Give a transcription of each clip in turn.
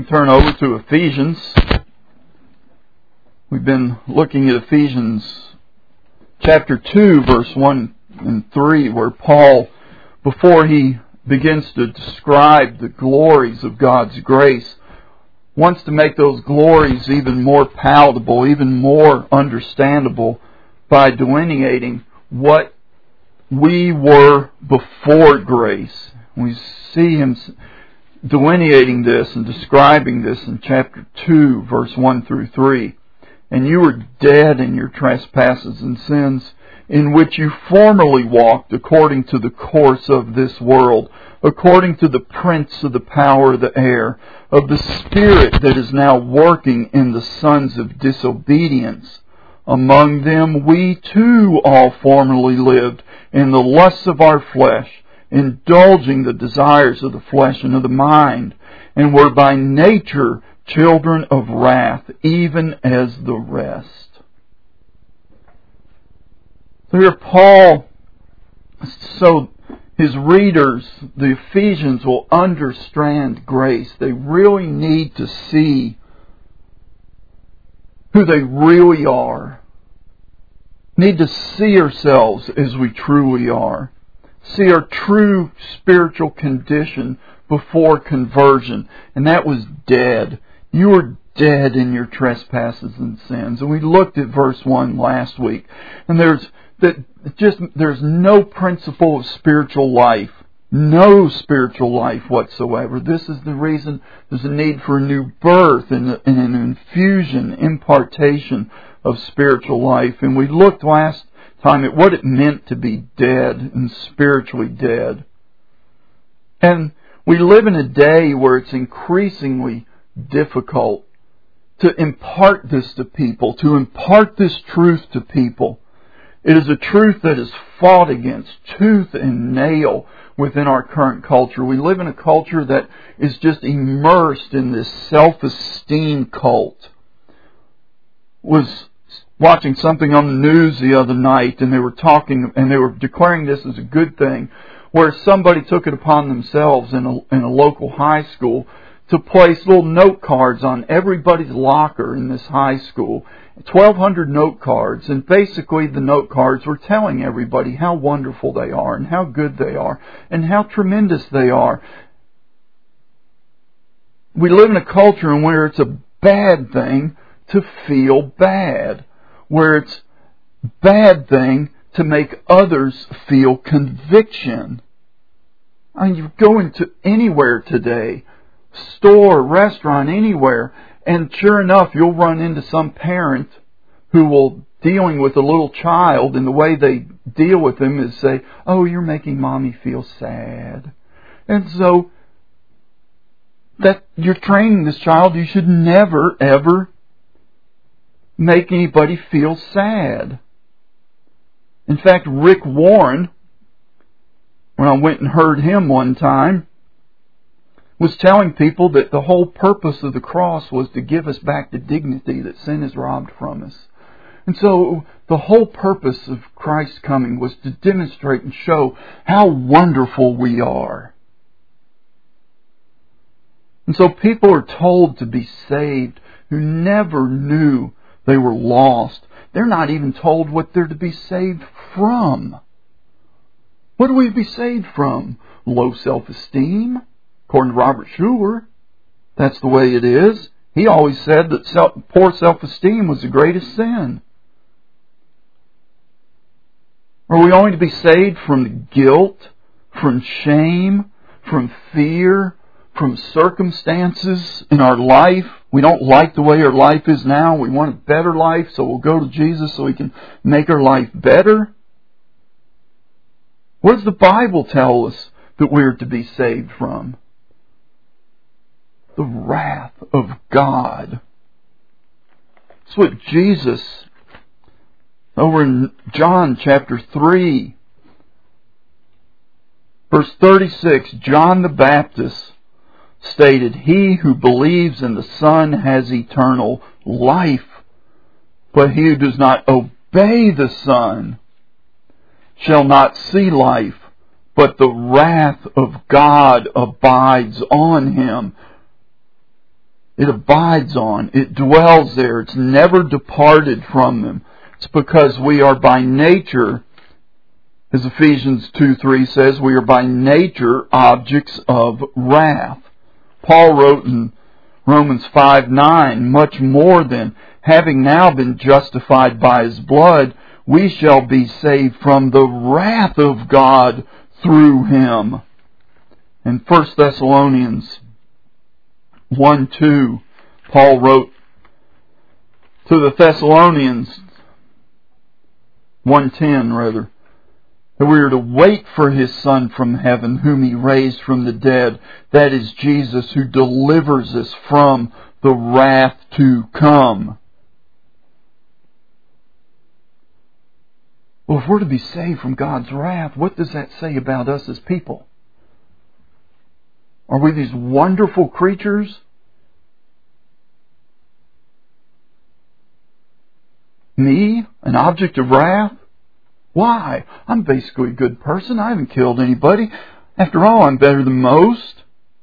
can turn over to Ephesians. We've been looking at Ephesians chapter 2, verse 1 and 3, where Paul, before he begins to describe the glories of God's grace, wants to make those glories even more palatable, even more understandable, by delineating what we were before grace. We see him delineating this and describing this in chapter 2, verse 1 through 3. And you were dead in your trespasses and sins, in which you formerly walked according to the course of this world, according to the prince of the power of the air, of the spirit that is now working in the sons of disobedience. Among them we too all formerly lived in the lusts of our flesh, indulging the desires of the flesh and of the mind, and were by nature children of wrath, even as the rest. So here Paul, so his readers, the Ephesians, will understand grace. They really need to see who they really are. Need to see ourselves as we truly are. See our true spiritual condition before conversion. And that was dead. You were dead in your trespasses and sins. And we looked at verse 1 last week. And there's no principle of spiritual life. No spiritual life whatsoever. This is the reason there's a need for a new birth and an infusion, impartation of spiritual life. And we looked last time at what it meant to be dead and spiritually dead. And we live in a day where it's increasingly difficult to impart this to people, to impart this truth to people. It is a truth that is fought against tooth and nail within our current culture. We live in a culture that is just immersed in this self-esteem cult. Was watching something on the news the other night, and they were declaring this as a good thing, where somebody took it upon themselves in a local high school to place little note cards on everybody's locker in this high school. 1,200 note cards, and basically the note cards were telling everybody how wonderful they are and how good they are and how tremendous they are. We live in a culture in where it's a bad thing to feel bad, where it's a bad thing to make others feel conviction. I mean, you go into anywhere today, store, restaurant, anywhere, and sure enough, you'll run into some parent who will, dealing with a little child, and the way they deal with them is say, "Oh, you're making mommy feel sad." And so, that you're training this child, you should never, ever make anybody feel sad. In fact, Rick Warren, when I went and heard him one time, was telling people that the whole purpose of the cross was to give us back the dignity that sin has robbed from us. And so the whole purpose of Christ's coming was to demonstrate and show how wonderful we are. And so people are told to be saved who never knew they were lost. They're not even told what they're to be saved from. What do we be saved from? Low self-esteem? According to Robert Schuller, that's the way it is. He always said that poor self-esteem was the greatest sin. Are we only to be saved from guilt, from shame, from fear, from circumstances in our life? We don't like the way our life is now. We want a better life, so we'll go to Jesus so He can make our life better. What does the Bible tell us that we're to be saved from? The wrath of God. That's what Jesus, over in John chapter 3, verse 36, John the Baptist stated, "He who believes in the Son has eternal life, but he who does not obey the Son shall not see life, but the wrath of God abides on him." It abides on. It dwells there. It's never departed from them. It's because we are by nature, as Ephesians 2:3 says, we are by nature objects of wrath. Paul wrote in Romans 5:9, much more than, having now been justified by His blood, we shall be saved from the wrath of God through Him. In 1 Thessalonians 1:2, Paul wrote to the Thessalonians, 1:10 rather, that we are to wait for His Son from heaven, whom He raised from the dead. That is Jesus, who delivers us from the wrath to come. Well, if we're to be saved from God's wrath, what does that say about us as people? Are we these wonderful creatures? Me, an object of wrath? Why? I'm basically a good person. I haven't killed anybody. After all, I'm better than most.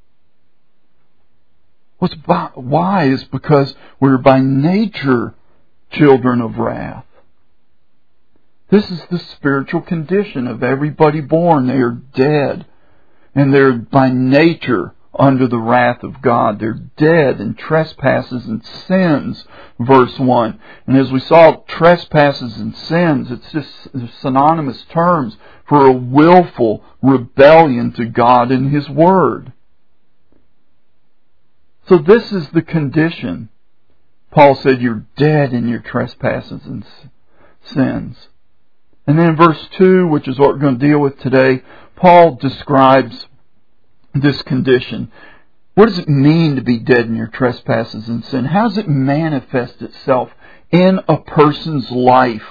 Why is because we're by nature children of wrath. This is the spiritual condition of everybody born. They are dead. And they're by nature under the wrath of God. They're dead in trespasses and sins, verse 1. And as we saw, trespasses and sins, it's just synonymous terms for a willful rebellion to God and His Word. So this is the condition. Paul said you're dead in your trespasses and sins. And then in verse 2, which is what we're going to deal with today, Paul describes this condition. What does it mean to be dead in your trespasses and sin? How does it manifest itself in a person's life?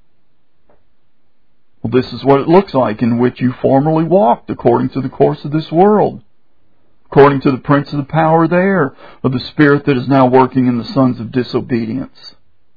Well, this is what it looks like, in which you formerly walked according to the course of this world, according to the prince of the power of the air, of the spirit that is now working in the sons of disobedience.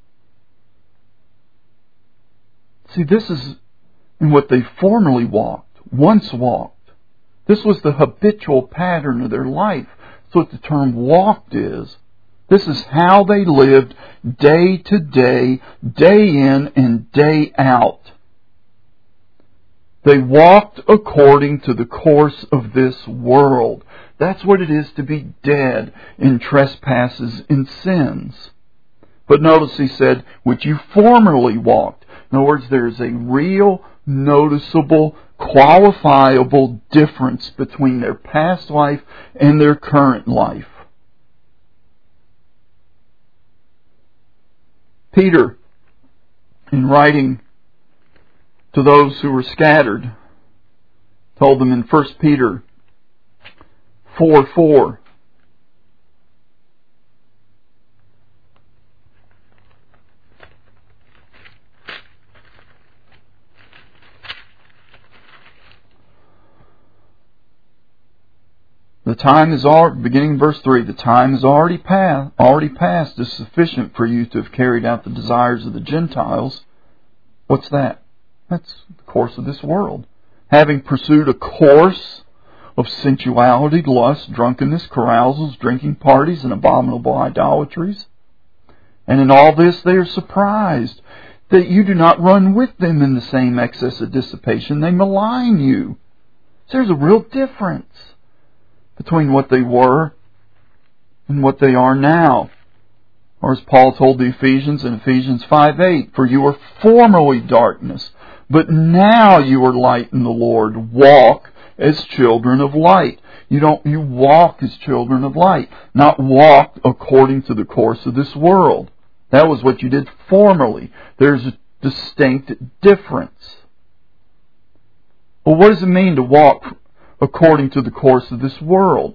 See, this is in what they formerly walked, once walked. This was the habitual pattern of their life. That's what the term walked is. This is how they lived day to day, day in and day out. They walked according to the course of this world. That's what it is to be dead in trespasses and sins. But notice he said, which you formerly walked. In other words, there is a real, noticeable, qualifiable difference between their past life and their current life. Peter, in writing to those who were scattered, told them in 1 Peter 4:4, the time is already, beginning verse 3, the time is already past is sufficient for you to have carried out the desires of the Gentiles. What's that? That's the course of this world. Having pursued a course of sensuality, lust, drunkenness, carousals, drinking parties, and abominable idolatries. And in all this they are surprised that you do not run with them in the same excess of dissipation. They malign you. So there's a real difference between what they were and what they are now. Or as Paul told the Ephesians in Ephesians 5:8, for you were formerly darkness, but now you are light in the Lord. Walk as children of light. You walk as children of light, not walk according to the course of this world. That was what you did formerly. There's a distinct difference. Well, what does it mean to walk according to the course of this world?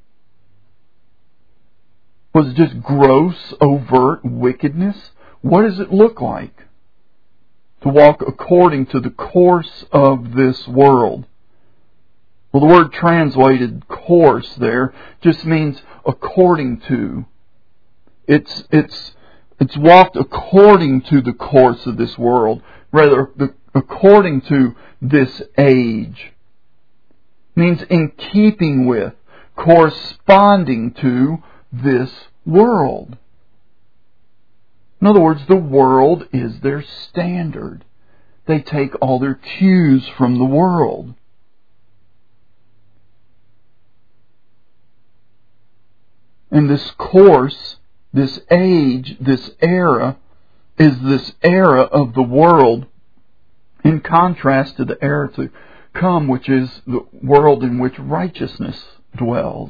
Was it just gross, overt wickedness? What does it look like to walk according to the course of this world? Well, the word translated course there just means according to. It's walked according to the course of this world, rather according to this age. Means in keeping with, corresponding to this world. In other words, the world is their standard. They take all their cues from the world. And this course, this age, this era, is this era of the world in contrast to the era to come, which is the world in which righteousness dwells.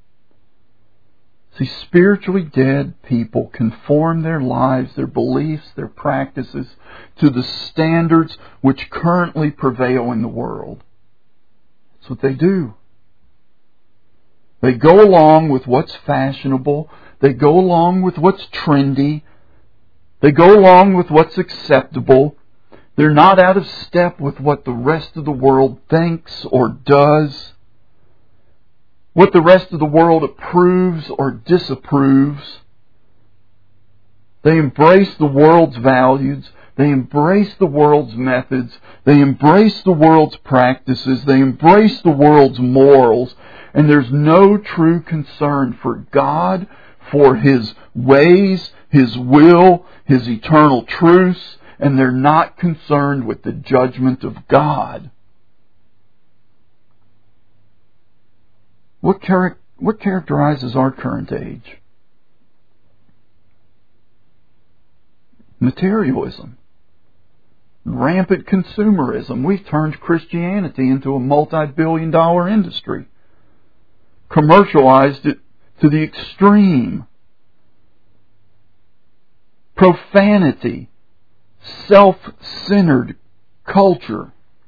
See, spiritually dead people conform their lives, their beliefs, their practices to the standards which currently prevail in the world. That's what they do. They go along with what's fashionable. They go along with what's trendy. They go along with what's acceptable. They're not out of step with what the rest of the world thinks or does, what the rest of the world approves or disapproves. They embrace the world's values. They embrace the world's methods. They embrace the world's practices. They embrace the world's morals. And there's no true concern for God, for His ways, His will, His eternal truths, and they're not concerned with the judgment of God. What characterizes our current age? Materialism. Rampant consumerism. We've turned Christianity into a multi-billion-dollar industry. Commercialized it to the extreme. Profanity. Self-centered culture.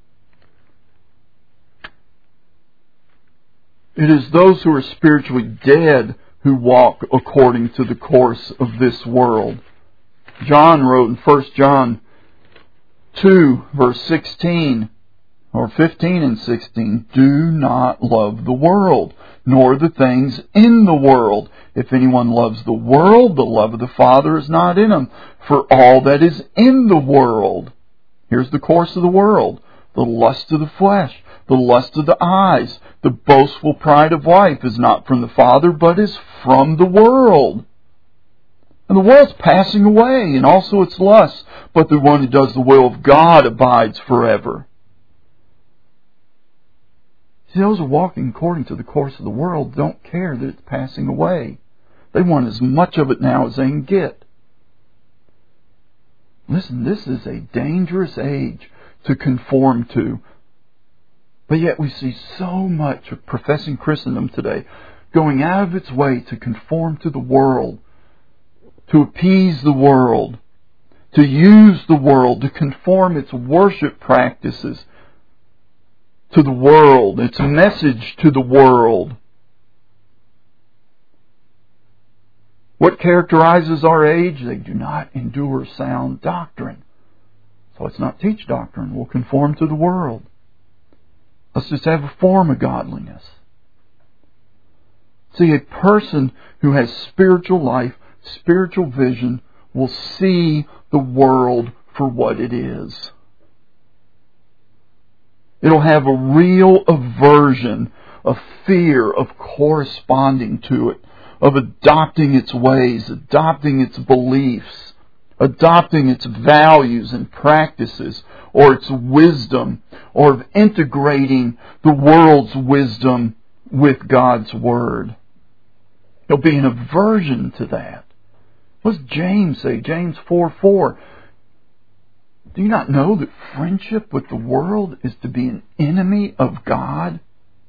It is those who are spiritually dead who walk according to the course of this world. John wrote in 1 John 2, verse 16, or 15 and 16, "Do not love the world, nor the things in the world. If anyone loves the world, the love of the Father is not in him. For all that is in the world," here's the course of the world, "the lust of the flesh, the lust of the eyes, the boastful pride of life is not from the Father, but is from the world. And the world's passing away, and also its lusts, but the one who does the will of God abides forever." See, those who are walking according to the course of the world don't care that it's passing away. They want as much of it now as they can get. Listen, this is a dangerous age to conform to. But yet we see so much of professing Christendom today going out of its way to conform to the world, to appease the world, to use the world, to conform its worship practices to the world, its message to the world. What characterizes our age? They do not endure sound doctrine. So let's not teach doctrine. We'll conform to the world. Let's just have a form of godliness. See, a person who has spiritual life, spiritual vision, will see the world for what it is. It'll have a real aversion, a fear of corresponding to it, of adopting its ways, adopting its beliefs, adopting its values and practices, or its wisdom, or of integrating the world's wisdom with God's Word. There'll be an aversion to that. What does James say? James 4:4. Do you not know that friendship with the world is to be an enemy of God?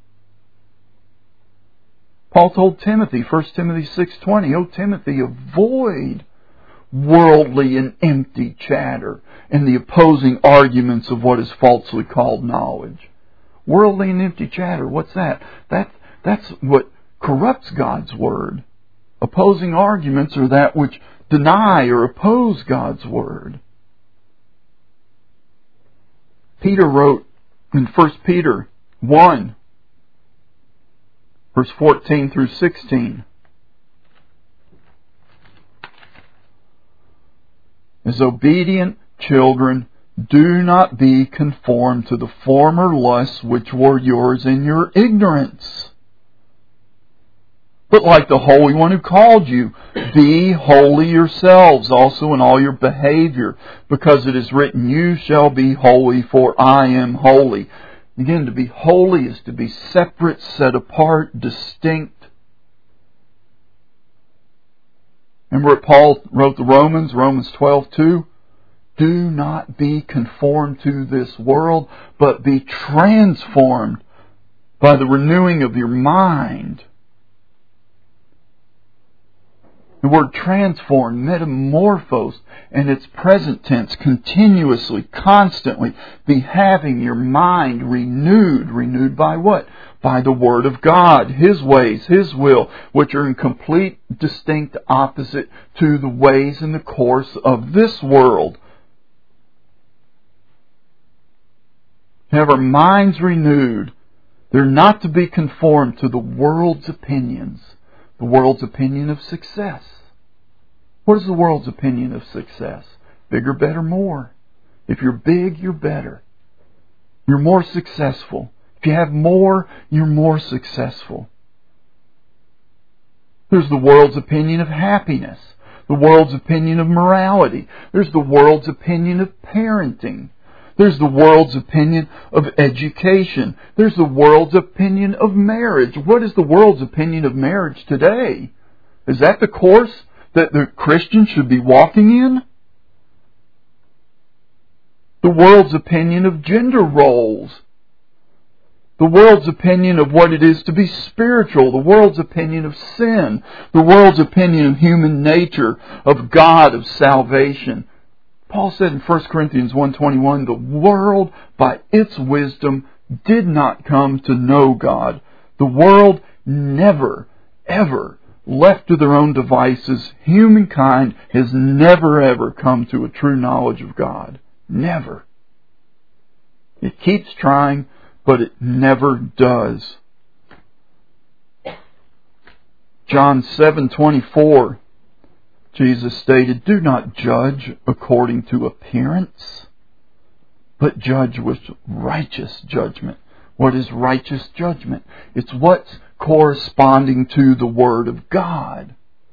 Paul told Timothy, 1 Timothy 6:20, "O Timothy, avoid worldly and empty chatter and the opposing arguments of what is falsely called knowledge." Worldly and empty chatter, what's that? That's what corrupts God's Word. Opposing arguments are that which deny or oppose God's Word. Peter wrote in 1 Peter 1, verse 14 through 16, "As obedient children, do not be conformed to the former lusts which were yours in your ignorance. But like the Holy One who called you, Be holy yourselves also in all your behavior, because it is written, you shall be holy, for I am holy. Again, to be holy is to be separate, set apart, distinct. Remember what Paul wrote to Romans 12:2? Do not be conformed to this world, but be transformed by the renewing of your mind. The word transform, metamorphose, and its present tense, continuously, constantly, be having your mind renewed. Renewed by what? By the Word of God, His ways, His will, which are in complete, distinct opposite to the ways and the course of this world. Have our minds renewed. They're not to be conformed to the world's opinions. The world's opinion of success. What is the world's opinion of success? Bigger, better, more. If you're big, you're better. You're more successful. If you have more, you're more successful. There's the world's opinion of happiness. The world's opinion of morality. There's the world's opinion of parenting. There's the world's opinion of education. There's the world's opinion of marriage. What is the world's opinion of marriage today? Is that the course that the Christian should be walking in? The world's opinion of gender roles. The world's opinion of what it is to be spiritual. The world's opinion of sin. The world's opinion of human nature, of God, of salvation. Paul said in 1 Corinthians 1:21, the world by its wisdom did not come to know God. The world never, ever, left to their own devices, humankind has never ever come to a true knowledge of God. Never. It keeps trying, but it never does. John 7:24. Jesus stated, do not judge according to appearance, but judge with righteous judgment. What is righteous judgment? It's what's corresponding to the Word of God.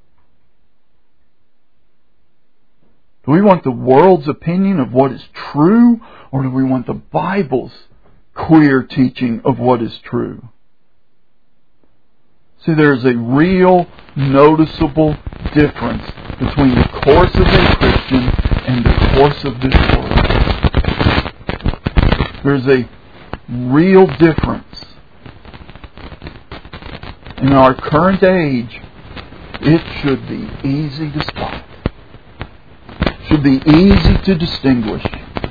Do we want the world's opinion of what is true, or do we want the Bible's clear teaching of what is true? See, there's a real, noticeable difference between the course of a Christian and the course of this world. There's a real difference. In our current age, it should be easy to spot. It should be easy to distinguish.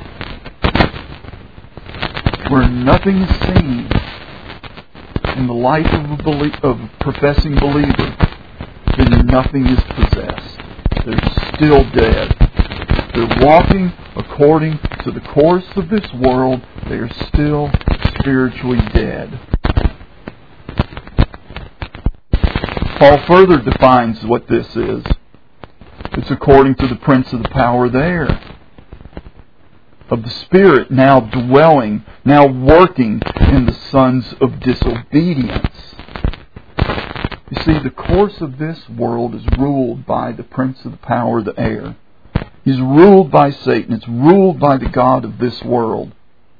Where nothing is seen in the life of a professing believer, then nothing is possessed. They're still dead. They're walking according to the course of this world. They are still spiritually dead. Paul further defines what this is. It's according to the prince of the power of the air, of the Spirit now dwelling, now working in the sons of disobedience. You see, the course of this world is ruled by the prince of the power of the air. He's ruled by Satan. It's ruled by the god of this world.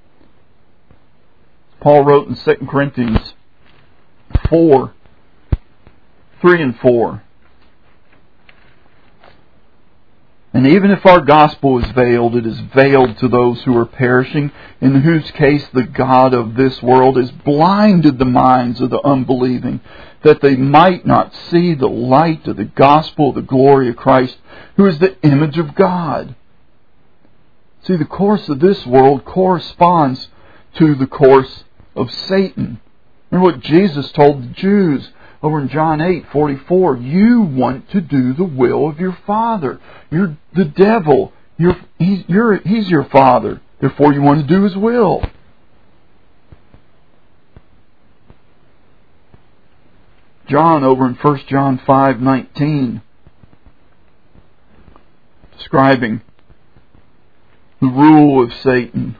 Paul wrote in 2 Corinthians 4:3 and 4. And even if our gospel is veiled, it is veiled to those who are perishing, in whose case the god of this world has blinded the minds of the unbelieving, that they might not see the light of the gospel of the glory of Christ, who is the image of God. See, the course of this world corresponds to the course of Satan. Remember what Jesus told the Jews over in John 8:44. You want to do the will of your father. You're the devil. He's your father. Therefore you want to do his will. John over in 1 John 5:19, describing the rule of Satan.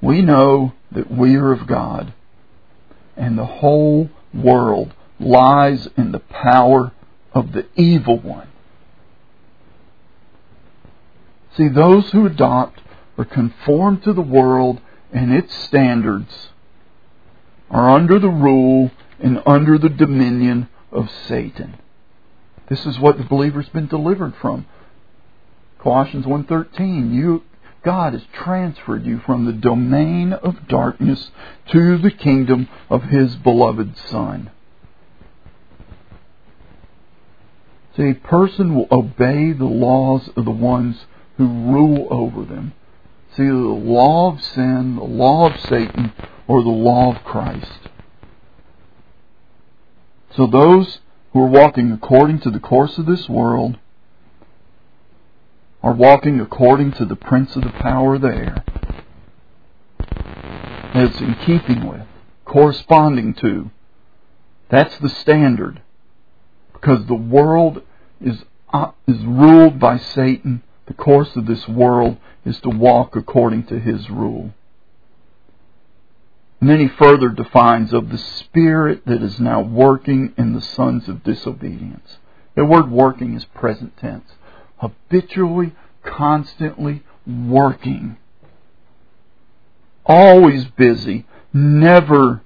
We know that we are of God, and the whole world lies in the power of the evil one. See, those who adopt or conform to the world and its standards are under the rule and under the dominion of Satan. This is what the believer's been delivered from. Colossians 1:13, God has transferred you from the domain of darkness to the kingdom of His beloved Son. See, a person will obey the laws of the ones who rule over them. See, the law of sin, the law of Satan, or the law of Christ. So those who are walking according to the course of this world are walking according to the prince of the power of the air. And it's in keeping with, corresponding to. That's the standard. Because the world is ruled by Satan. The course of this world is to walk according to his rule. And then he further defines of the spirit that is now working in the sons of disobedience. The word working is present tense. Habitually, constantly working. Always busy. Never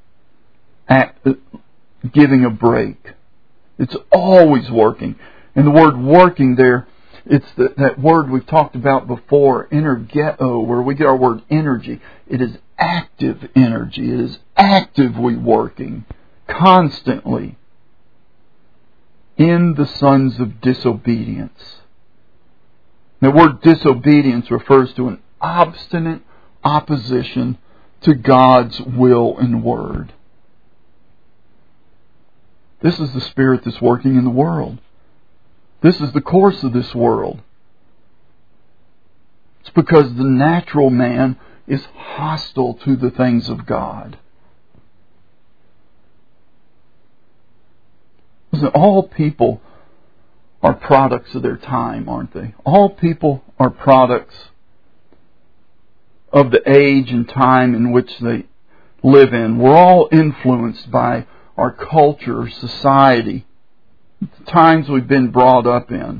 giving a break. It's always working. And the word working there, it's that word we've talked about before, energeto, where we get our word energy. It is active energy. It is actively working, constantly, in the sons of disobedience. The word disobedience refers to an obstinate opposition to God's will and word. This is the spirit that's working in the world. This is the course of this world. It's because the natural man is hostile to the things of God. Listen, all people are products of their time, aren't they? All people are products of the age and time in which they live in. We're all influenced by our culture, society, the times we've been brought up in.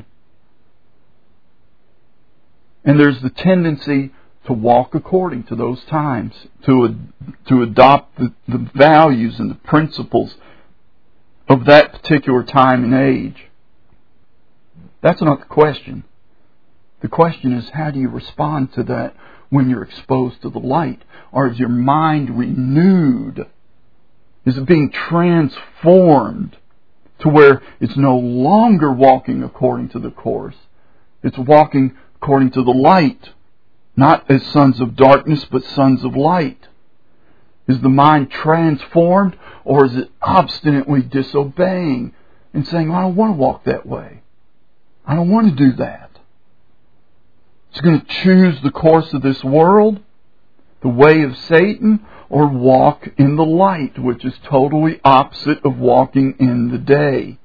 And there's the tendency to walk according to those times, to adopt the values and the principles of that particular time and age. That's not the question. The question is, how do you respond to that when you're exposed to the light? Or is your mind renewed? Is it being transformed to where it's no longer walking according to the course? It's walking according to the light. Not as sons of darkness, but sons of light. Is the mind transformed, or is it obstinately disobeying and saying, I don't want to walk that way. I don't want to do that. It's going to choose the course of this world, the way of Satan, or walk in the light, which is totally opposite of walking in the day.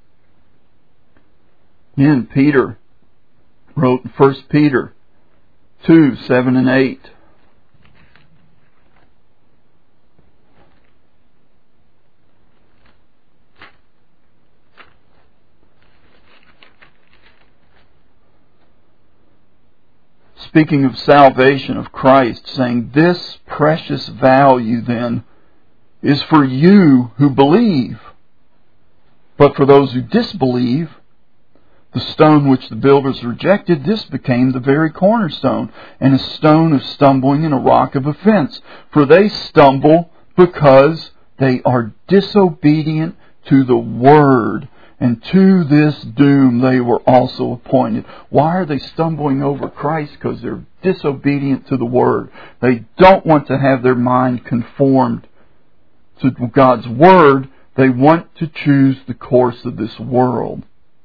Again, Peter wrote in 1 Peter 2, 7 and 8. Speaking of salvation of Christ, saying, this precious value then is for you who believe. But for those who disbelieve, the stone which the builders rejected, this became the very cornerstone, and a stone of stumbling and a rock of offense. For they stumble because they are disobedient to the word, and to this doom they were also appointed. Why are they stumbling over Christ? Because they're disobedient to the word. They don't want to have their mind conformed to God's word. They want to choose the course of this world.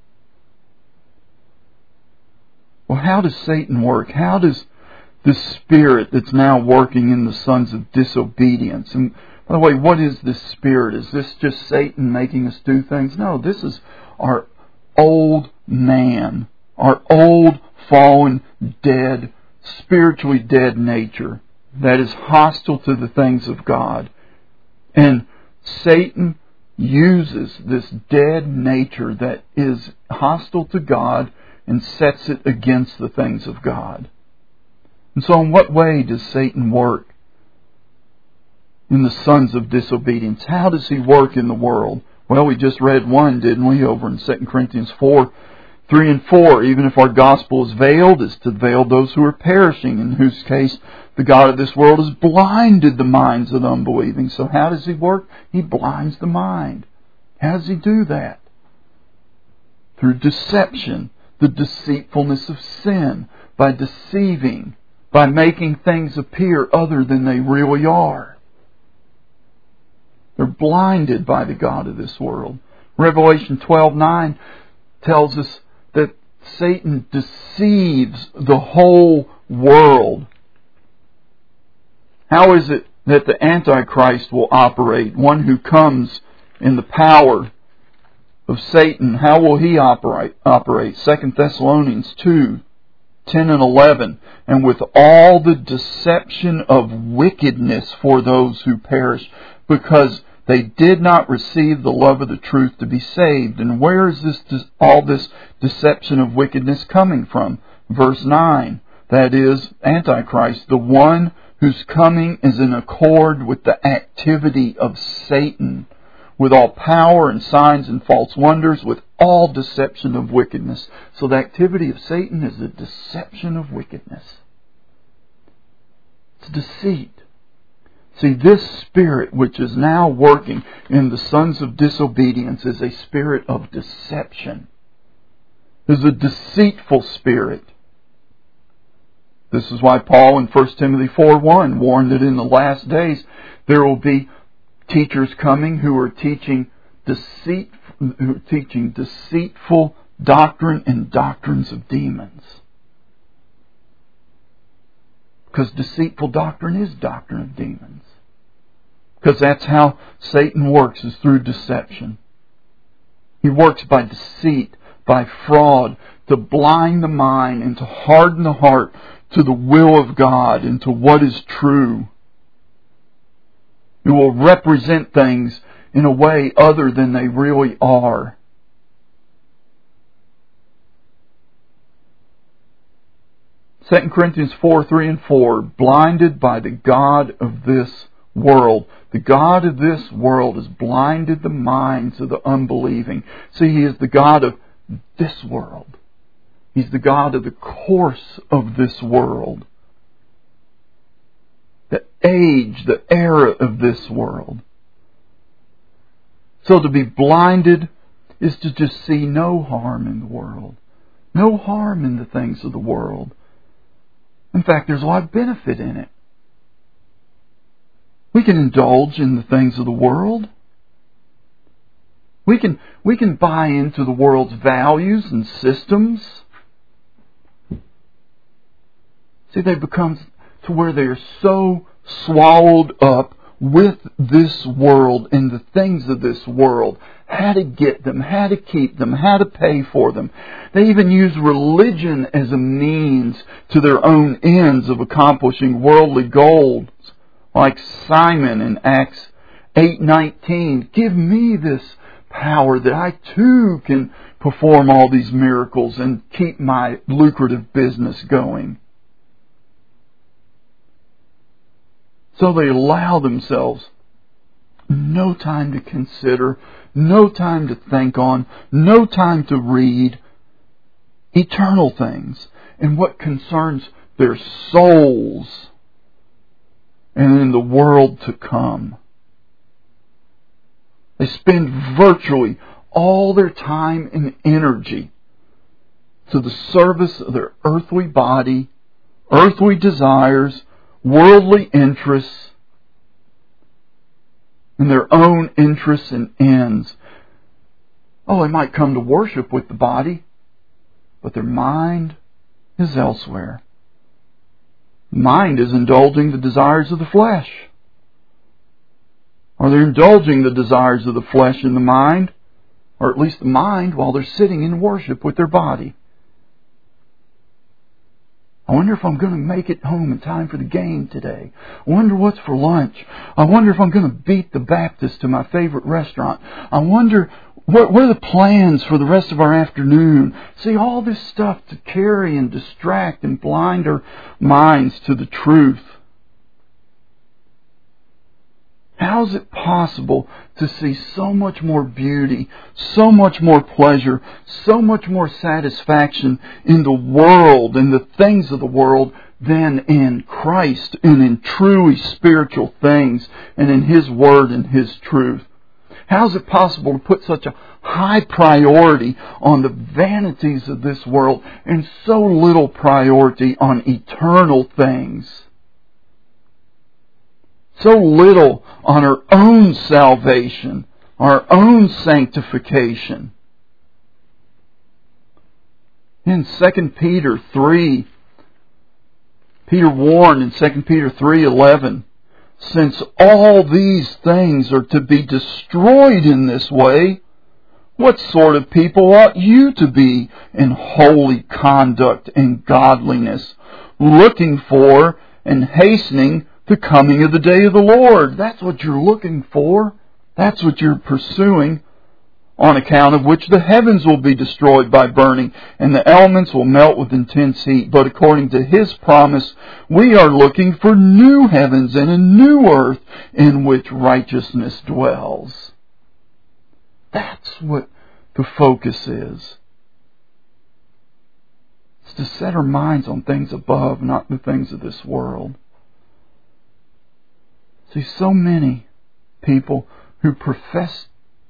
Well, how does Satan work? How does this spirit that's now working in the sons of disobedience? And by the way, what is this spirit? Is this just Satan making us do things? No, this is our old man, our old, fallen, dead, spiritually dead nature that is hostile to the things of God. And Satan uses this dead nature that is hostile to God and sets it against the things of God. And so in what way does Satan work in the sons of disobedience? How does he work in the world? Well, we just read one, didn't we, over in 2 Corinthians 4, 3 and 4. Even if our gospel is veiled, it's to veil those who are perishing, in whose case the God of this world has blinded the minds of the unbelieving. So how does he work? He blinds the mind. How does he do that? Through deception, the deceitfulness of sin, by deceiving, by making things appear other than they really are. They're blinded by the God of this world. Revelation 12:9 tells us that Satan deceives the whole world. How is it that the Antichrist will operate? One who comes in the power of Satan, how will he operate? 2 Thessalonians 2, 10 and 11. And with all the deception of wickedness for those who perish, because they did not receive the love of the truth to be saved. And where is all this deception of wickedness coming from? Verse 9, that is, Antichrist, the one whose coming is in accord with the activity of Satan, with all power and signs and false wonders, with all deception of wickedness. So the activity of Satan is the deception of wickedness. It's deceit. See, this spirit which is now working in the sons of disobedience is a spirit of deception. It is a deceitful spirit. This is why Paul in 1 Timothy 4:1 warned that in the last days there will be teachers coming who are teaching deceitful doctrine and doctrines of demons. Because deceitful doctrine is doctrine of demons. Because that's how Satan works, is through deception. He works by deceit, by fraud, to blind the mind and to harden the heart to the will of God and to what is true. It will represent things in a way other than they really are. Second Corinthians 4, 3 and 4, blinded by the God of this world. The God of this world has blinded the minds of the unbelieving. See, He is the God of this world. He's the God of the course of this world. The age, the era of this world. So to be blinded is to just see no harm in the world. No harm in the things of the world. In fact, there's a lot of benefit in it. We can indulge in the things of the world. We can buy into the world's values and systems. See, they become to where they are so swallowed up with this world and the things of this world. How to get them, how to keep them, how to pay for them. They even use religion as a means to their own ends of accomplishing worldly goals. Like Simon in Acts 8:19, give me this power that I too can perform all these miracles and keep my lucrative business going. So they allow themselves no time to consider, no time to think on, no time to read eternal things and what concerns their souls and in the world to come. They spend virtually all their time and energy to the service of their earthly body, earthly desires, worldly interests, and their own interests and ends. Oh, they might come to worship with the body, but their mind is elsewhere. Mind is indulging the desires of the flesh. Or they're indulging the desires of the flesh in the mind, or at least the mind, while they're sitting in worship with their body. I wonder if I'm going to make it home in time for the game today. I wonder what's for lunch. I wonder if I'm going to beat the Baptist to my favorite restaurant. I wonder what are the plans for the rest of our afternoon. See, all this stuff to carry and distract and blind our minds to the truth. How is it possible to see so much more beauty, so much more pleasure, so much more satisfaction in the world and the things of the world than in Christ and in truly spiritual things and in His Word and His truth? How is it possible to put such a high priority on the vanities of this world and so little priority on eternal things? So little on our own salvation, our own sanctification. In 2 Peter 3, Peter warned in 2 Peter 3:11, since all these things are to be destroyed in this way, what sort of people ought you to be in holy conduct and godliness, looking for and hastening the coming of the day of the Lord? That's what you're looking for. That's what you're pursuing, on account of which the heavens will be destroyed by burning, and the elements will melt with intense heat. But according to His promise, we are looking for new heavens and a new earth in which righteousness dwells. That's what the focus is. It's to set our minds on things above, not the things of this world. See, so many people who profess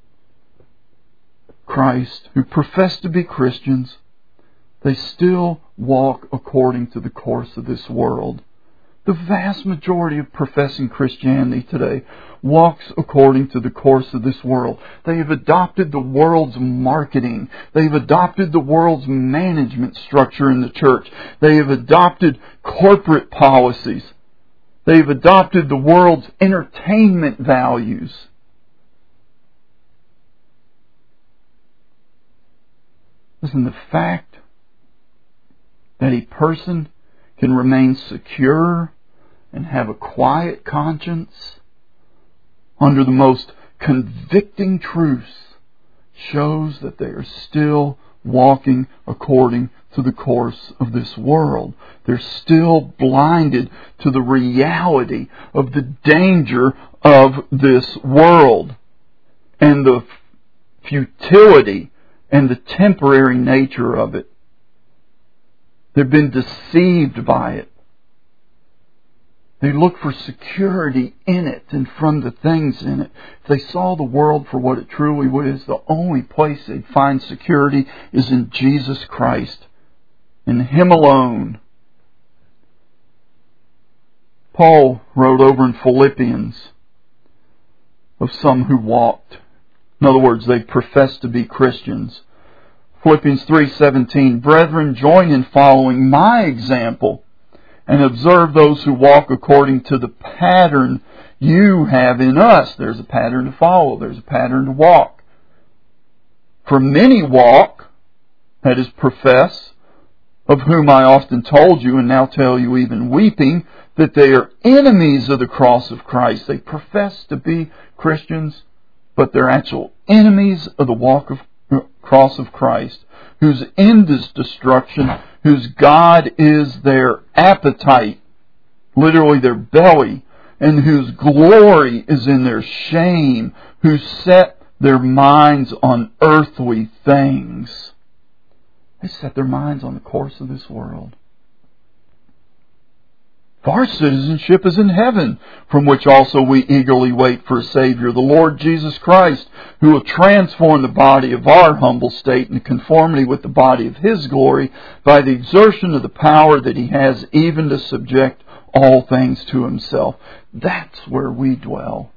Christ, who profess to be Christians, they still walk according to the course of this world. The vast majority of professing Christianity today walks according to the course of this world. They have adopted the world's marketing. They've adopted the world's management structure in the church. They have adopted corporate policies. They've adopted the world's entertainment values. Listen, the fact that a person can remain secure and have a quiet conscience under the most convicting truths shows that they are still walking according to the course of this world. They're still blinded to the reality of the danger of this world and the futility and the temporary nature of it. They've been deceived by it. They look for security in it and from the things in it. If they saw the world for what it truly is, the only place they'd find security is in Jesus Christ, in Him alone. Paul wrote over in Philippians of some who walked. In other words, they professed to be Christians. Philippians 3:17, brethren, join in following my example and observe those who walk according to the pattern you have in us. There's a pattern to follow. There's a pattern to walk. For many walk, that is profess, of whom I often told you and now tell you even weeping, that they are enemies of the cross of Christ. They profess to be Christians, but they're actual enemies of the cross of Christ, whose end is destruction, whose God is their appetite, literally their belly, and whose glory is in their shame, who set their minds on earthly things. They set their minds on the course of this world. Our citizenship is in heaven, from which also we eagerly wait for a Savior, the Lord Jesus Christ, who will transform the body of our humble state into conformity with the body of His glory by the exertion of the power that He has even to subject all things to Himself. That's where we dwell.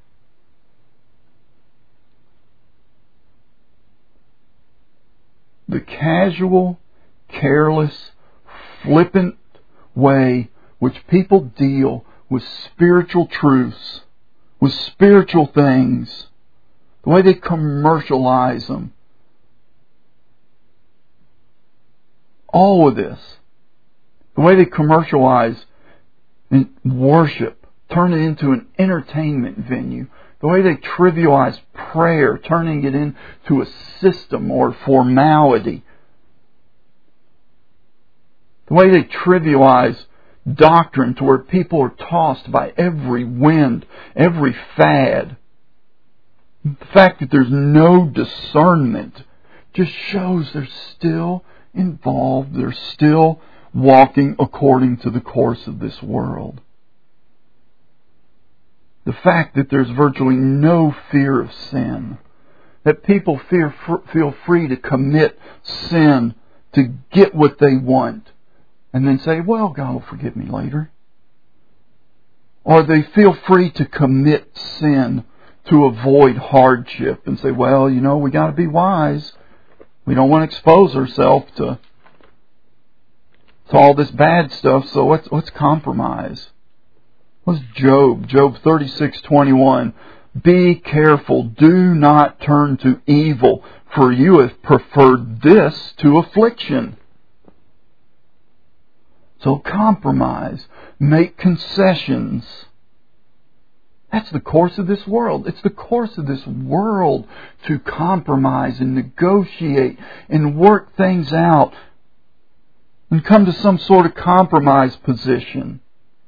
The casual, careless, flippant way which people deal with spiritual truths, with spiritual things, the way they commercialize them. The way they commercialize and worship, turn it into an entertainment venue. The way they trivialize prayer, turning it into a system or formality. The way they trivialize doctrine to where people are tossed by every wind, every fad. The fact that there's no discernment just shows they're still involved. They're still walking according to the course of this world. The fact that there's virtually no fear of sin. That people feel free to commit sin to get what they want. And then say, well, God will forgive me later. Or they feel free to commit sin to avoid hardship and say, well, we got to be wise. We don't want to expose ourselves to all this bad stuff, so let's compromise. What's Job? Job 36:21. Be careful, do not turn to evil, for you have preferred this to affliction. So compromise, make concessions. That's the course of this world. It's the course of this world to compromise and negotiate and work things out and come to some sort of compromise position.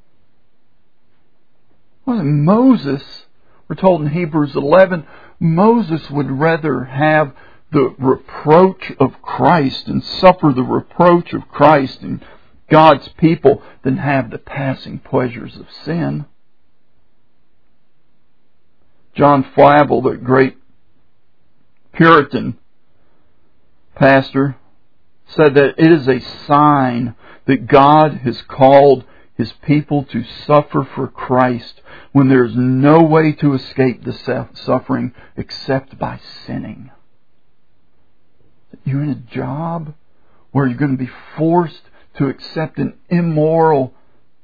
Well, Moses, we're told in Hebrews 11, Moses would rather have the reproach of Christ and suffer the reproach of Christ and God's people than have the passing pleasures of sin. John Flavel, the great Puritan pastor, said that it is a sign that God has called His people to suffer for Christ when there is no way to escape the suffering except by sinning. You're in a job where you're going to be forced to accept an immoral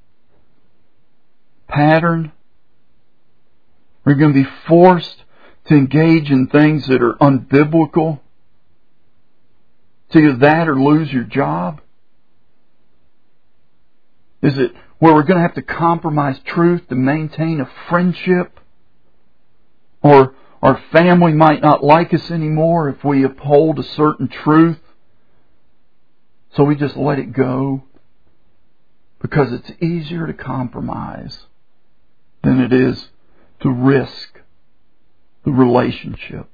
pattern. Or you're going to be forced to engage in things that are unbiblical. It's either that or lose your job. Is it where we're going to have to compromise truth to maintain a friendship? Or our family might not like us anymore if we uphold a certain truth. So we just let it go because it's easier to compromise than it is to risk the relationship.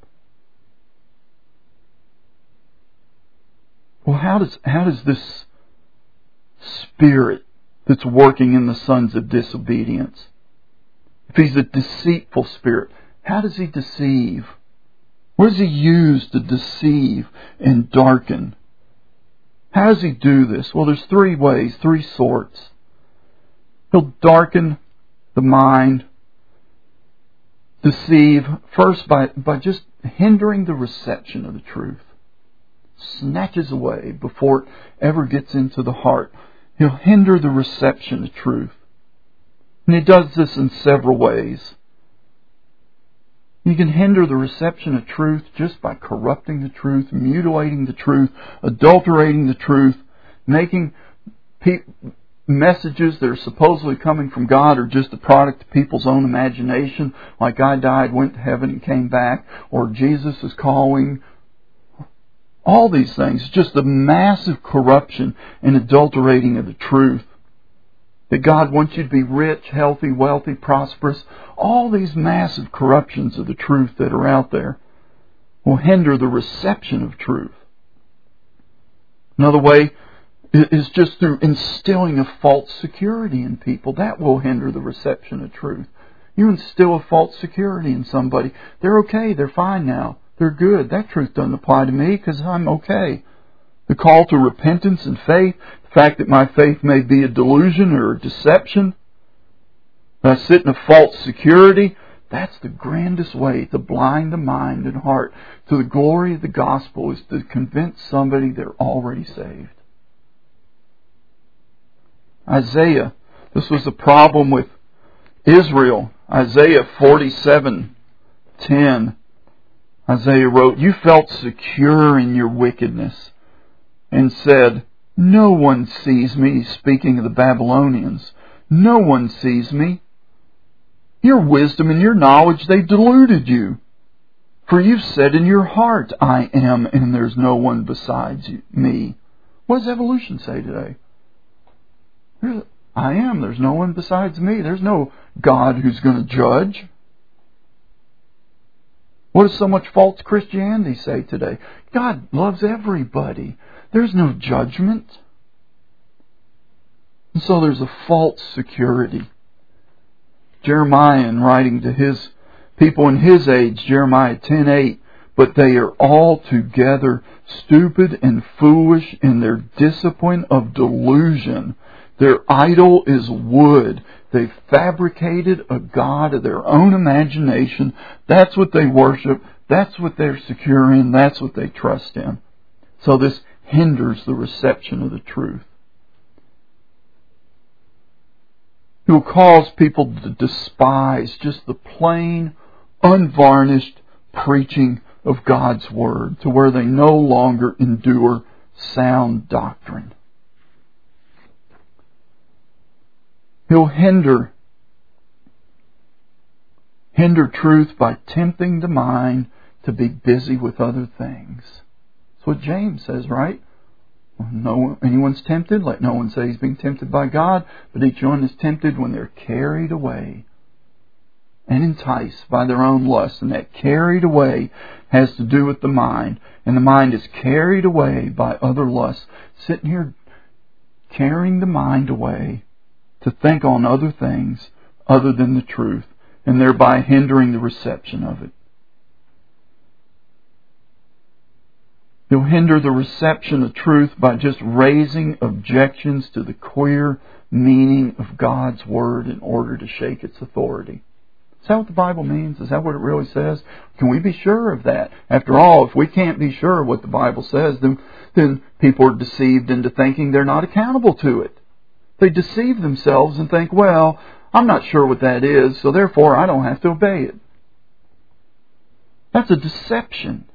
Well, how does this spirit that's working in the sons of disobedience, if he's a deceitful spirit, how does he deceive? What does he use to deceive and darken? How does he do this? Well, there's three ways, three sorts. He'll darken the mind, deceive, first by just hindering the reception of the truth. Snatches away before it ever gets into the heart. He'll hinder the reception of truth. And he does this in several ways. You can hinder the reception of truth just by corrupting the truth, mutilating the truth, adulterating the truth, making messages that are supposedly coming from God are just a product of people's own imagination, like I died, went to heaven and came back, or Jesus is calling. All these things, just the massive corruption and adulterating of the truth. That God wants you to be rich, healthy, wealthy, prosperous. All these massive corruptions of the truth that are out there will hinder the reception of truth. Another way is just through instilling a false security in people. That will hinder the reception of truth. You instill a false security in somebody. They're okay. They're fine now. They're good. That truth doesn't apply to me because I'm okay. The call to repentance and faith, the fact that my faith may be a delusion or a deception, that I sit in a false security, that's the grandest way to blind the mind and heart to the glory of the gospel, is to convince somebody they're already saved. Isaiah, this was a problem with Israel. Isaiah 47:10. Isaiah wrote, "You felt secure in your wickedness and said, No one sees me, speaking of the Babylonians. No one sees me. Your wisdom and your knowledge, they deluded you. For you've said in your heart, I am, and there's no one besides me. What does evolution say today? I am, there's no one besides me. There's no God who's going to judge. What does so much false Christianity say today? God loves everybody. There's no judgment. And so there's a false security. Jeremiah, in writing to his people in his age, Jeremiah 10:8, but they are altogether stupid and foolish in their discipline of delusion. Their idol is wood. They've fabricated a god of their own imagination. That's what they worship. That's what they're secure in. That's what they trust in. So this hinders the reception of the truth. It will cause people to despise just the plain, unvarnished preaching of God's Word, to where they no longer endure sound doctrine. He'll hinder truth by tempting the mind to be busy with other things. That's what James says, right? Anyone's tempted, let no one say he's being tempted by God, but each one is tempted when they're carried away and enticed by their own lust. And that carried away has to do with the mind. And the mind is carried away by other lusts. Sitting here carrying the mind away to think on other things other than the truth, and thereby hindering the reception of it. He'll hinder the reception of truth by just raising objections to the clear meaning of God's Word in order to shake its authority. Is that what the Bible means? Is that what it really says? Can we be sure of that? After all, if we can't be sure of what the Bible says, then people are deceived into thinking they're not accountable to it. They deceive themselves and think, well, I'm not sure what that is, so therefore I don't have to obey it. That's a deception.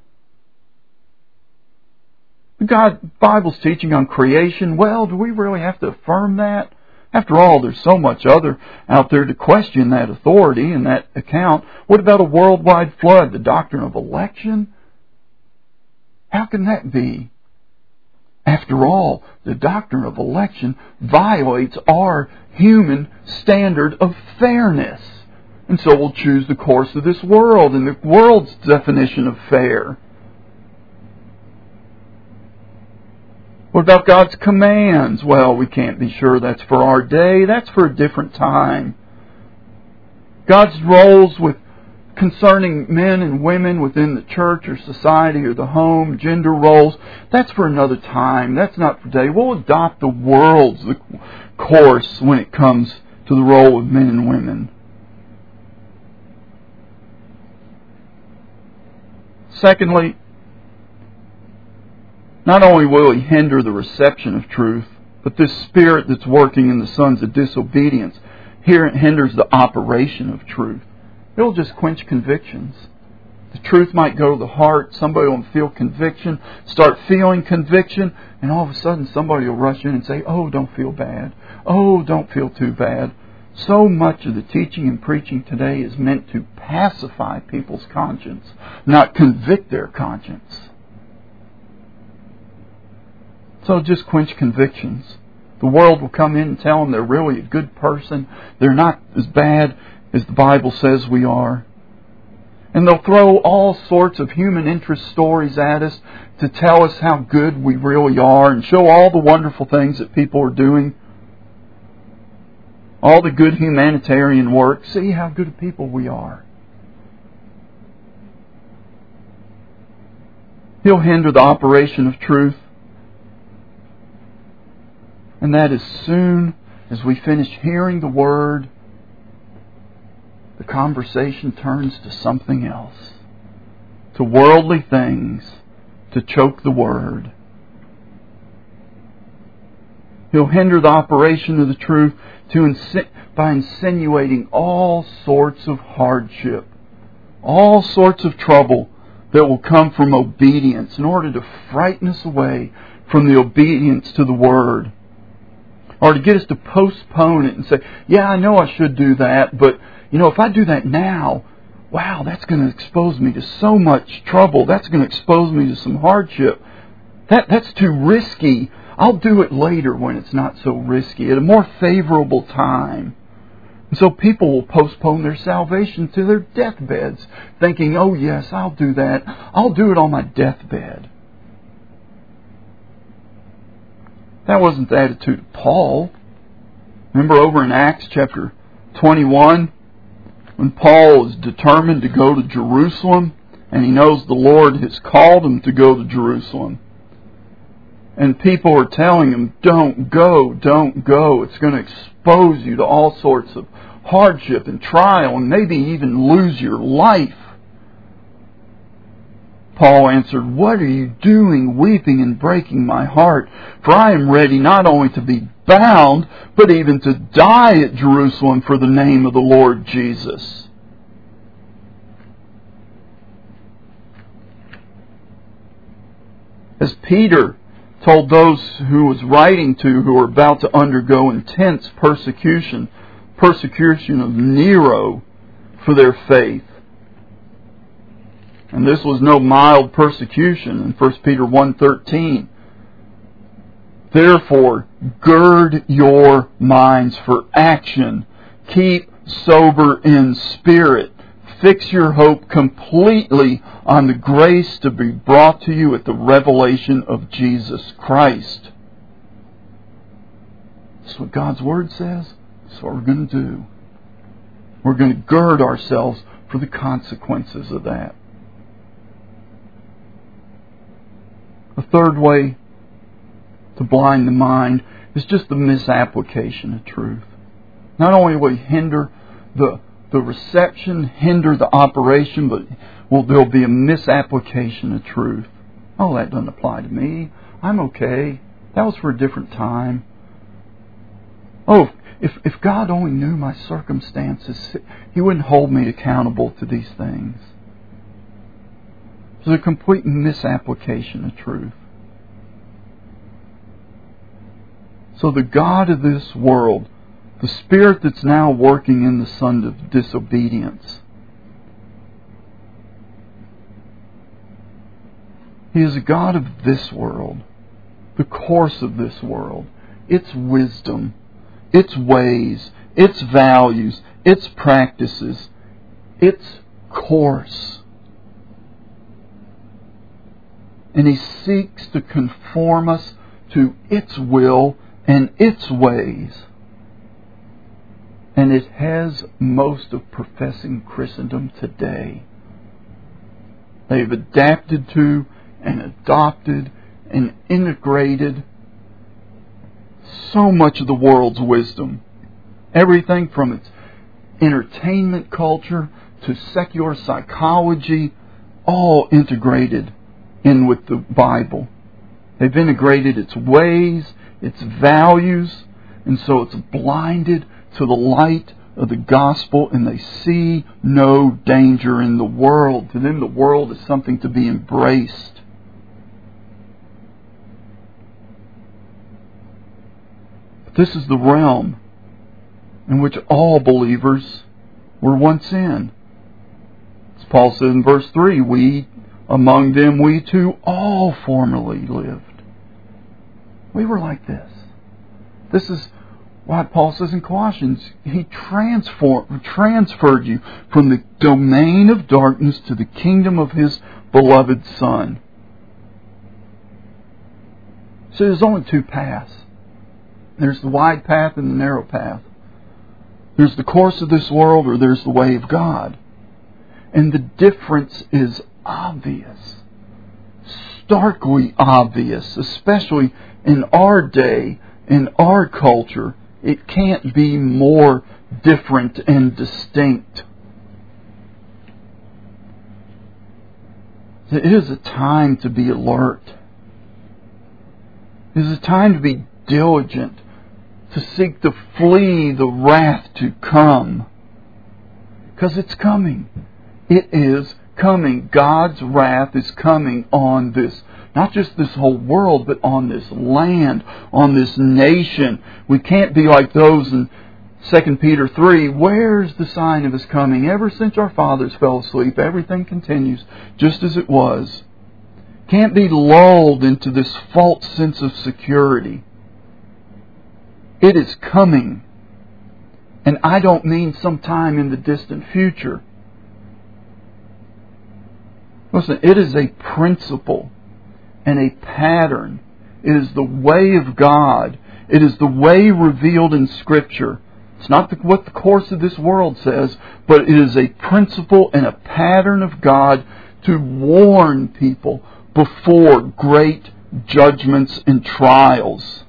The Bible's teaching on creation, well, do we really have to affirm that? After all, there's so much other out there to question that authority and that account. What about a worldwide flood? The doctrine of election? How can that be? After all, the doctrine of election violates our human standard of fairness. And so we'll choose the course of this world and the world's definition of fair. What about God's commands? Well, we can't be sure that's for our day. That's for a different time. God's roles concerning men and women within the church or society or the home, gender roles, that's for another time. That's not for today. We'll adopt the world's course when it comes to the role of men and women. Secondly, not only will he hinder the reception of truth, but this spirit that's working in the sons of disobedience, here it hinders the operation of truth. It'll just quench convictions. The truth might go to the heart. Somebody will feel conviction, start feeling conviction, and all of a sudden somebody will rush in and say, oh, don't feel bad. Oh, don't feel too bad. So much of the teaching and preaching today is meant to pacify people's conscience, not convict their conscience. So just quench convictions. The world will come in and tell them they're really a good person. They're not as bad as the Bible says we are. And they'll throw all sorts of human interest stories at us to tell us how good we really are and show all the wonderful things that people are doing. All the good humanitarian work. See how good of people we are. He'll hinder the operation of truth. And that as soon as we finish hearing the Word, the conversation turns to something else. To worldly things, to choke the Word. He'll hinder the operation of the truth by insinuating all sorts of hardship, all sorts of trouble that will come from obedience in order to frighten us away from the obedience to the Word. Or to get us to postpone it and say, yeah, I know I should do that, but if I do that now, wow, that's going to expose me to so much trouble. That's going to expose me to some hardship. That's too risky. I'll do it later when it's not so risky, at a more favorable time. And so people will postpone their salvation to their deathbeds, thinking, oh yes, I'll do that. I'll do it on my deathbed. That wasn't the attitude of Paul. Remember over in Acts chapter 21, when Paul is determined to go to Jerusalem, and he knows the Lord has called him to go to Jerusalem. And people are telling him, don't go, don't go. It's going to expose you to all sorts of hardship and trial and maybe even lose your life. Paul answered, what are you doing, weeping and breaking my heart? For I am ready not only to be bound, but even to die at Jerusalem for the name of the Lord Jesus. As Peter told those who was writing to, who were about to undergo intense persecution of Nero for their faith. And this was no mild persecution in 1 Peter 1:13. Therefore, gird your minds for action. Keep sober in spirit. Fix your hope completely on the grace to be brought to you at the revelation of Jesus Christ. That's what God's Word says. That's what we're going to do. We're going to gird ourselves for the consequences of that. The third way to blind the mind is just the misapplication of truth. Not only will it hinder the reception, hinder the operation, but there'll be a misapplication of truth. Oh, that doesn't apply to me. I'm okay. That was for a different time. Oh, if God only knew my circumstances, He wouldn't hold me accountable to these things. It's a complete misapplication of truth. So the God of this world, the spirit that's now working in the son of disobedience, he is a God of this world, the course of this world, its wisdom, its ways, its values, its practices, its course. And he seeks to conform us to its will and its ways. And it has most of professing Christendom today. They've adapted to and adopted and integrated so much of the world's wisdom. Everything from its entertainment culture to secular psychology, all integrated in with the Bible. They've integrated its ways, its values, and so it's blinded to the light of the gospel, and they see no danger in the world. To them, the world is something to be embraced. But this is the realm in which all believers were once in. As Paul said in verse 3, among them we too all formerly lived. We were like this. This is why Paul says in Colossians, He transferred you from the domain of darkness to the kingdom of His beloved Son. So there's only two paths. There's the wide path and the narrow path. There's the course of this world, or there's the way of God. And the difference is obvious. Starkly obvious, especially in our day, in our culture. It can't be more different and distinct. It is a time to be alert. It is a time to be diligent, to seek to flee the wrath to come. Because it's coming. It is coming. God's wrath is coming on this not just this whole world, but on this land, on this nation. We can't be like those in 2 Peter 3, where's the sign of His coming? Ever since our fathers fell asleep, everything continues just as it was. Can't be lulled into this false sense of security. It is coming. And I don't mean sometime in the distant future. Listen, it is a principle and a pattern. It is the way of God. It is the way revealed in Scripture. It's not what the course of this world says, but it is a principle and a pattern of God to warn people before great judgments and trials.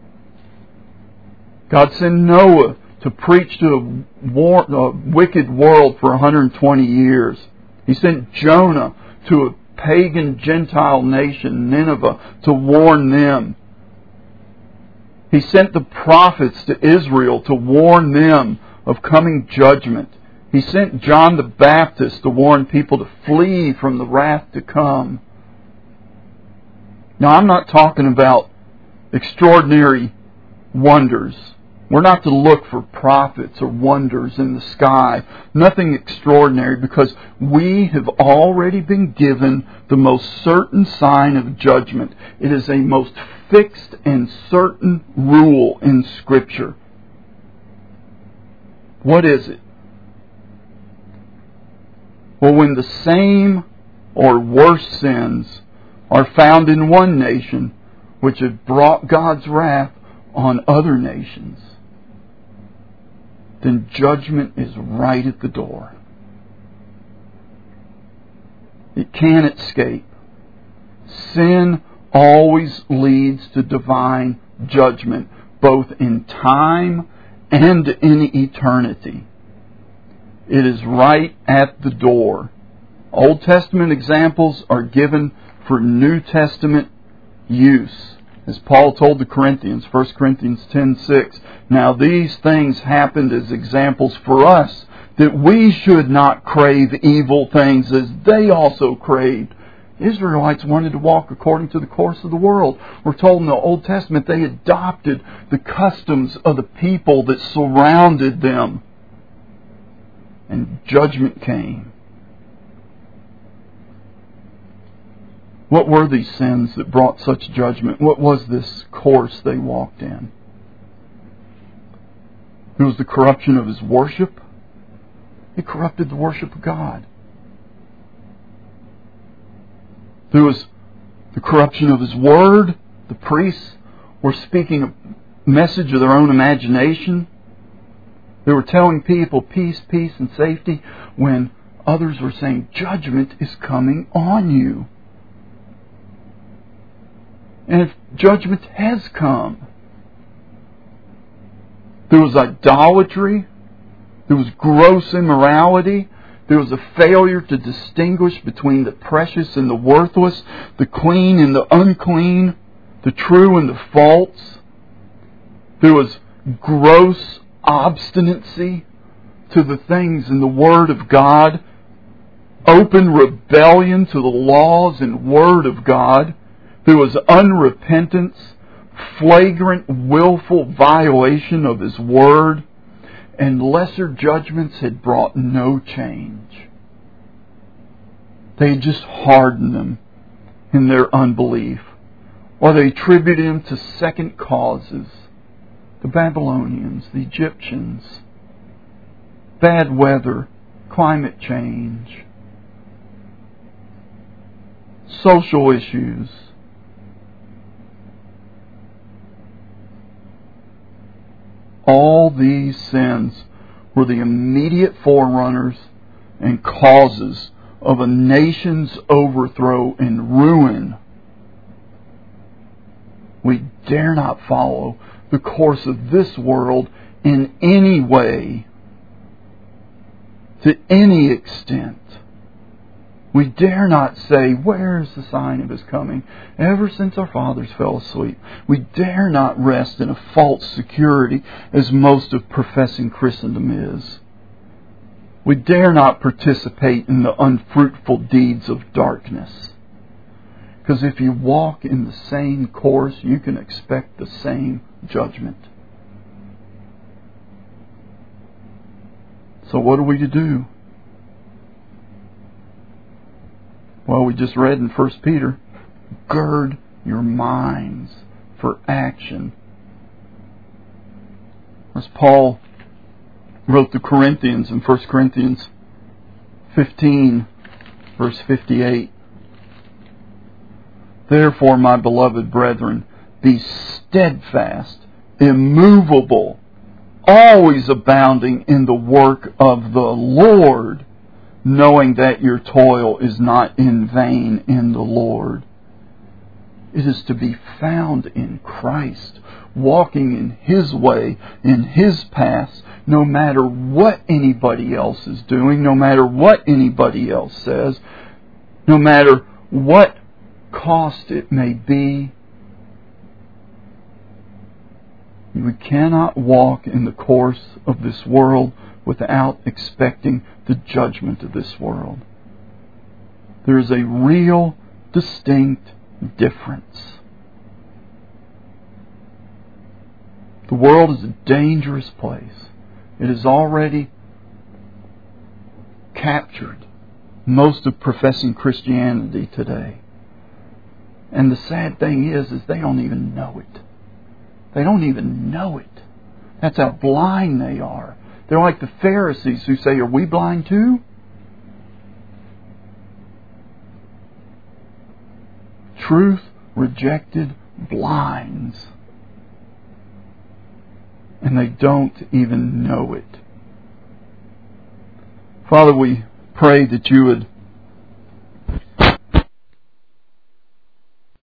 God sent Noah to preach to a wicked world for 120 years. He sent Jonah to a pagan Gentile nation, Nineveh, to warn them. He sent the prophets to Israel to warn them of coming judgment. He sent John the Baptist to warn people to flee from the wrath to come. Now, I'm not talking about extraordinary wonders. We're not to look for prophets or wonders in the sky. Nothing extraordinary, because we have already been given the most certain sign of judgment. It is a most fixed and certain rule in Scripture. What is it? Well, when the same or worse sins are found in one nation, which have brought God's wrath on other nations, then judgment is right at the door. It can't escape. Sin always leads to divine judgment, both in time and in eternity. It is right at the door. Old Testament examples are given for New Testament use. As Paul told the Corinthians, 1 Corinthians 10:6, now these things happened as examples for us, that we should not crave evil things as they also craved. Israelites wanted to walk according to the course of the world. We're told in the Old Testament they adopted the customs of the people that surrounded them. And judgment came. What were these sins that brought such judgment? What was this course they walked in? It was the corruption of His worship. It corrupted the worship of God. There was the corruption of His Word. The priests were speaking a message of their own imagination. They were telling people peace, peace, and safety, when others were saying judgment is coming on you. And if judgment has come, there was idolatry, there was gross immorality, there was a failure to distinguish between the precious and the worthless, the clean and the unclean, the true and the false. There was gross obstinacy to the things in the Word of God, open rebellion to the laws and Word of God. There was unrepentance, flagrant, willful violation of His Word, and lesser judgments had brought no change. They had just hardened them in their unbelief, or they attributed them to second causes. The Babylonians, the Egyptians, bad weather, climate change, social issues. All these sins were the immediate forerunners and causes of a nation's overthrow and ruin. We dare not follow the course of this world in any way, to any extent. We dare not say, where's the sign of His coming? Ever since our fathers fell asleep. We dare not rest in a false security, as most of professing Christendom is. We dare not participate in the unfruitful deeds of darkness. Because if you walk in the same course, you can expect the same judgment. So what are we to do? Well, we just read in 1 Peter, gird your minds for action. As Paul wrote to Corinthians in 1 Corinthians 15, verse 58. Therefore, my beloved brethren, be steadfast, immovable, always abounding in the work of the Lord, knowing that your toil is not in vain in the Lord. It is to be found in Christ, walking in His way, in His paths, no matter what anybody else is doing, no matter what anybody else says, no matter what cost it may be. We cannot walk in the course of this world without expecting the judgment of this world. There is a real, distinct difference. The world is a dangerous place. It has already captured most of professing Christianity today. And the sad thing is they don't even know it. They don't even know it. That's how blind they are. They're like the Pharisees who say, are we blind too? Truth rejected blinds. And they don't even know it. Father, we pray that you would